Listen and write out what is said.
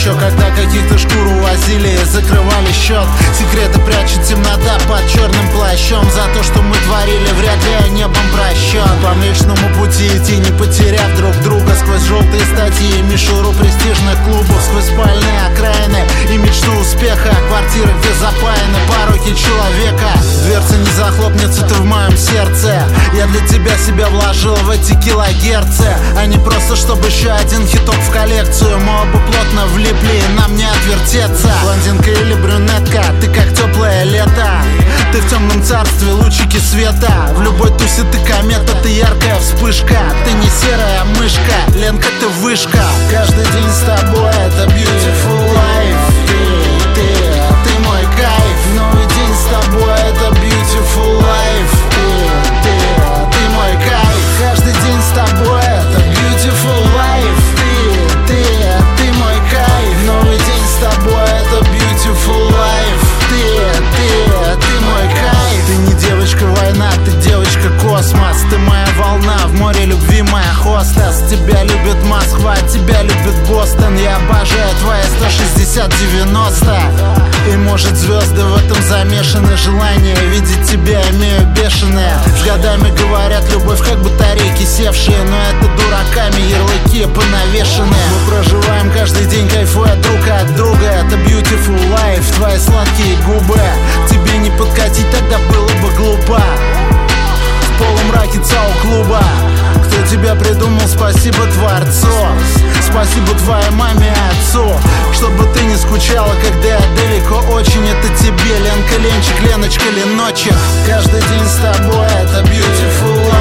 еще когда каких-то шкур увозили и закрывали счет. Секреты прячет темнота под черным плащом. За то, что мы творили, вряд ли небом прощен. По Млечному пути идти, не потеряв друг друга. Сквозь желтые статьи и мишуру престижных клубов, сквозь спальные окраины и мечту успеха. Квартиры, где запаяны пороки человека. Дверца не захлопнется, ты в моем сердце. Я для тебя себя вложил в эти килогерцы, а не просто чтобы еще один хиток в коллекцию. Мы оба плотно влипли, и нам не отвертеться. Блондинка или брюнетка, ты как теплое лето. Ты в темном царстве, лучики света. В любой тусе ты комета, ты яркая вспышка. Ты не серая мышка, Ленка, ты вышка. Каждый день с тобой это beautiful life. Ты мой кайф. Новый день с тобой это beautiful life. Ты мой кайф. Каждый день с тобой это beautiful life. Ты мой кайф. Новый день с тобой это beautiful life. Ты мой кайф. Ты не девочка война, ты девочка космос. Ты моя волна, в море любви моя хостес. Тебя любит Москва, тебя любит Бостон. Я обожаю твои 160-90. И может звезды в этом замешаны. Желание видеть тебя имею бешеное. С годами говорят, любовь как батарейки севшие, но это дураками ярлыки понавешены. Мы проживаем каждый день, кайфуя друг от друга. Это beautiful life, твои сладкие губы. Тебе не подкатить, тогда было бы глупо. В полумраке ЦАО-клуба. Кто тебя придумал, спасибо Творцу. Спасибо твоей маме и отцу. Чтобы ты не скучала, когда я далеко очень. Это тебе, Ленка, Ленчик, Леночка, Леночек. Каждый день с тобой это beautiful